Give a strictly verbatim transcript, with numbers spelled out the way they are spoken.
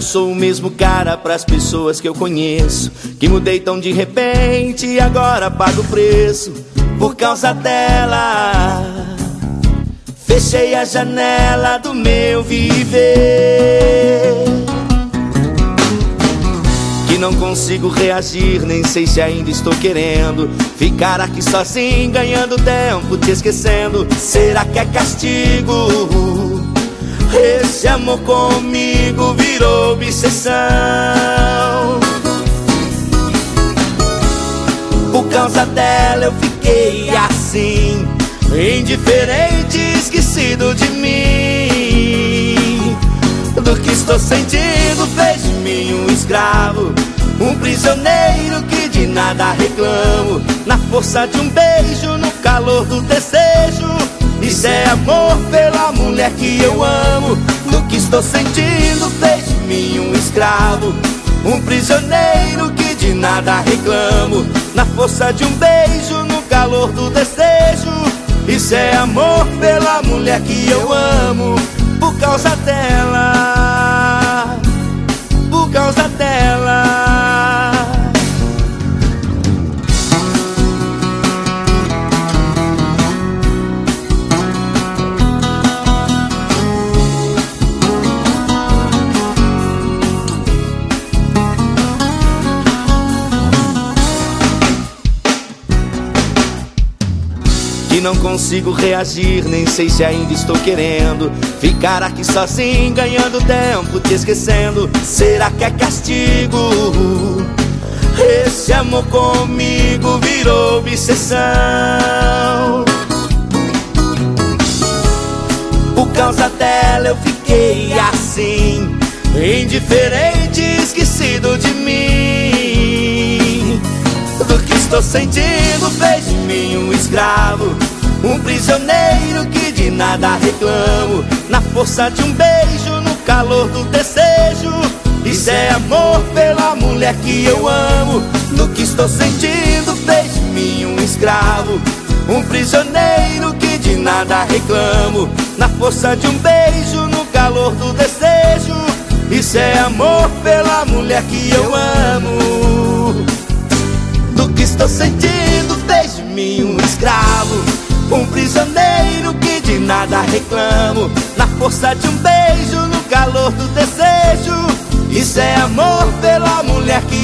sou o mesmo cara pras pessoas que eu conheço, que mudei tão de repente e agora pago o preço por causa dela. Fechei a janela do meu viver, que não consigo reagir, nem sei se ainda estou querendo ficar aqui sozinho, ganhando tempo, te esquecendo. Será que é castigo? Esse amor comigo virou obsessão. Por causa dela eu fiquei assim, indiferente, esquecido de mim. Do que estou sentindo fez de mim um escravo, um prisioneiro que de nada reclamo. Na força de um beijo, no calor do desejo, isso é amor pela mulher que eu amo. Do que estou sentindo fez de mim um escravo, um prisioneiro que de nada reclamo. Na força de um beijo, no calor do desejo, isso é amor pela mulher que eu amo. Por causa dela, por causa dela. Que não consigo reagir, nem sei se ainda estou querendo ficar aqui sozinho, ganhando tempo, te esquecendo. Será que é castigo? Esse amor comigo virou obsessão. Por causa dela eu fiquei assim, indiferente, esquecido de mim. Do que estou sentindo fez de mim um escravo, um prisioneiro que de nada reclamo. Na força de um beijo, no calor do desejo, isso é amor pela mulher que eu amo. Do que estou sentindo fez de mim um escravo, um prisioneiro que de nada reclamo. Na força de um beijo, no calor do desejo, isso é amor pela mulher que eu amo. Do que estou sentindo fez de mim um escravo, um prisioneiro que de nada reclamo. Na força de um beijo, no calor do desejo, isso é amor pela mulher que